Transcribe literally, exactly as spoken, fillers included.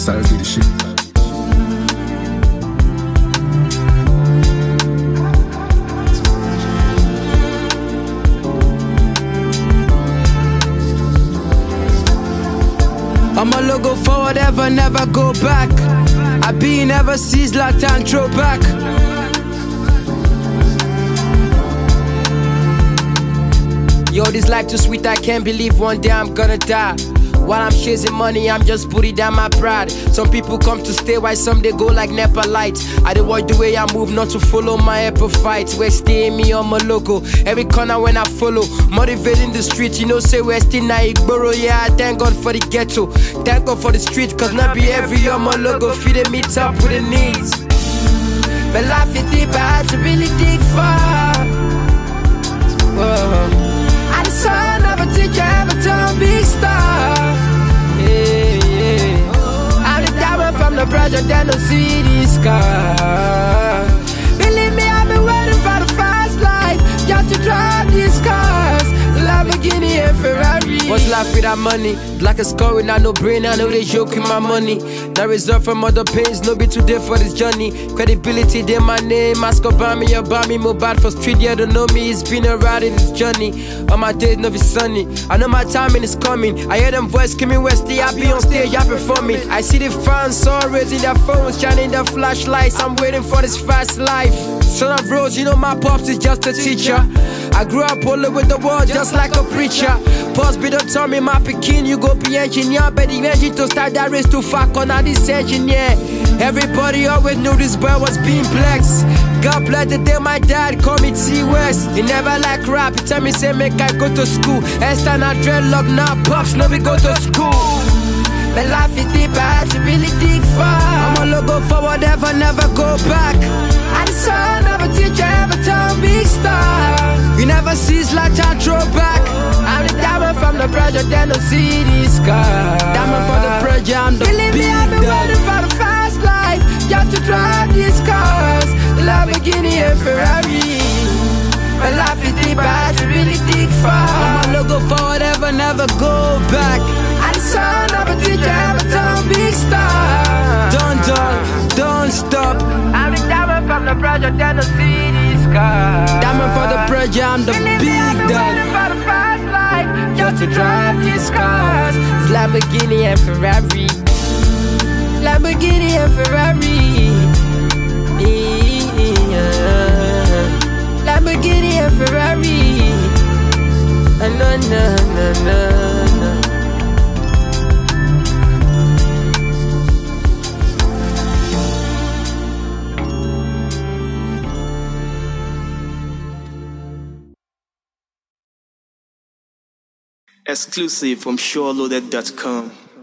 Started to do the shit. I'ma logo forward, ever, never go back. I be never sees Latan throw back. Yo, this life too sweet, I can't believe one day I'm gonna die. While I'm chasing money, I'm just putting down my pride. Some people come to stay, while some they go like Nepa lights. I don't watch the way I move, not to follow my epic fights. We're staying me on my logo, every corner when I follow. Motivating the street, you know, say we're still na Igboro. Yeah, I thank God for the ghetto, thank God for the street, cause not be every on my logo feeding me top with the needs. But life is deep, I had to really dig far. Whoa. I'm the son of a teacher, ever turned big star. Yeah, yeah. I'm the diamond from the project that don't see the scar. Believe me, I've been waiting for the fast life, just to drive these cars, Lamborghini and Ferrari. What's life without money? Black is scoring, I no brain, I know they joking my money. Now reserved from other pains, no be today for this journey. Credibility, they my name, ask about me, about me, more bad for street, yeah, don't know me. It's been a ride in this journey. On my days, no be sunny. I know my timing is coming. I hear them voice screaming Wesley, I be on stage, I performing. I see the fans all raising their phones, shining their flashlights. I'm waiting for this fast life. Son of Rose, you know my pops is just a teacher. I grew up all with the world just like a preacher. Post be don't tell me my Pekin, you go be engineer. But the engine to start that race too far on this engineer. Everybody always knew this boy was being blessed. God bless the day my dad called me T-West. He never like rap, he tell me say make I go to school. Esther not dreadlock, now pops, no we go to school. But life is deep, I had to really dig far. I'ma logo forward, ever, never go back. I'm the son of a teacher, ever turned big star. You never sees like I throw back. I'm the diamond from the project, then don't see the scar. Diamond for the project, I'm the Believe big me, I've been dog. Waiting for the fast life, just to drive these cars, Lamborghini and Ferrari. My life is deep, I had to really dig far. I'ma logo forward, ever, never go back. I'm the son of a teacher, ever turned big star. Don't, don't, don't stop. I'm the diamond from the project, then don't see the scar. Diamond for the project, I'm the Believe big me, I've been dog. Waiting for the fast life, just to drive these cars, it's Lamborghini and Ferrari. Lamborghini and Ferrari. Yeah. Lamborghini and Ferrari. Na na na na na. Exclusive from SureLoaded dot com.